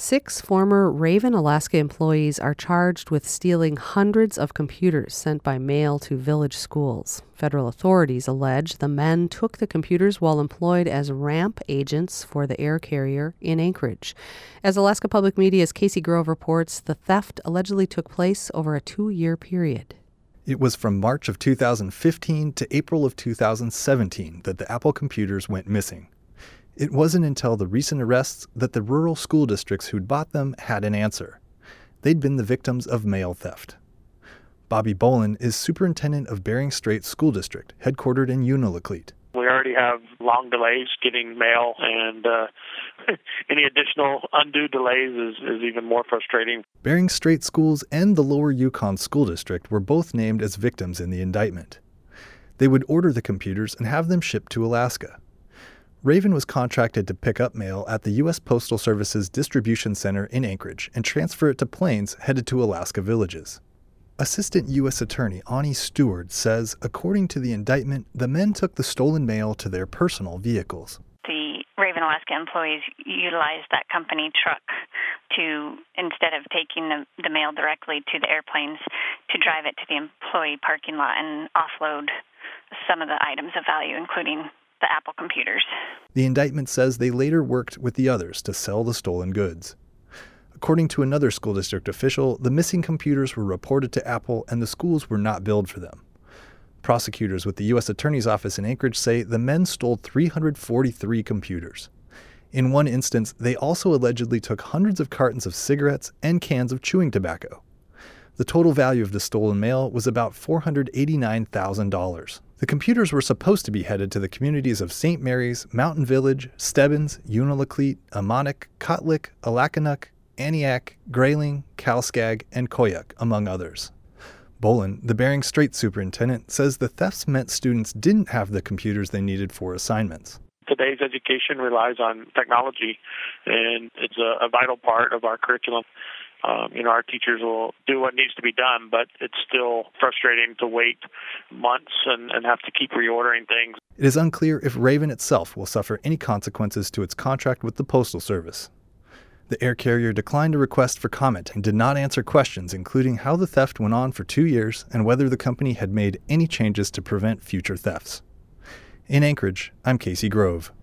6 former Raven Alaska employees are charged with stealing hundreds of computers sent by mail to village schools. Federal authorities allege the men took the computers while employed as ramp agents for the air carrier in Anchorage. As Alaska Public Media's Casey Grove reports, the theft allegedly took place over a 2-year period. It was from March of 2015 to April of 2017 that the Apple computers went missing. It wasn't until the recent arrests that the rural school districts who'd bought them had an answer. They'd been the victims of mail theft. Bobby Bolin is superintendent of Bering Strait School District, headquartered in Unalakleet. We already have long delays getting mail, and any additional undue delays is even more frustrating. Bering Strait Schools and the Lower Yukon School District were both named as victims in the indictment. They would order the computers and have them shipped to Alaska. Raven was contracted to pick up mail at the U.S. Postal Service's distribution center in Anchorage and transfer it to planes headed to Alaska villages. Assistant U.S. Attorney Ani Stewart says, according to the indictment, the men took the stolen mail to their personal vehicles. The Raven Alaska employees utilized that company truck to, instead of taking the mail directly to the airplanes, to drive it to the employee parking lot and offload some of the items of value, including the Apple computers. The indictment says they later worked with the others to sell the stolen goods. According to another school district official, the missing computers were reported to Apple and the schools were not billed for them. Prosecutors with the U.S. Attorney's Office in Anchorage say the men stole 343 computers. In one instance, they also allegedly took hundreds of cartons of cigarettes and cans of chewing tobacco. The total value of the stolen mail was about $489,000. The computers were supposed to be headed to the communities of St. Mary's, Mountain Village, Stebbins, Unalakleet, Amanak, Kotlik, Alakanuk, Aniak, Grayling, Kalskag, and Koyuk, among others. Bolin, the Bering Strait superintendent, says the thefts meant students didn't have the computers they needed for assignments. Today's education relies on technology, and it's a vital part of our curriculum. Our teachers will do what needs to be done, but it's still frustrating to wait months and have to keep reordering things. It is unclear if Raven itself will suffer any consequences to its contract with the Postal Service. The air carrier declined a request for comment and did not answer questions, including how the theft went on for 2 years and whether the company had made any changes to prevent future thefts. In Anchorage, I'm Casey Grove.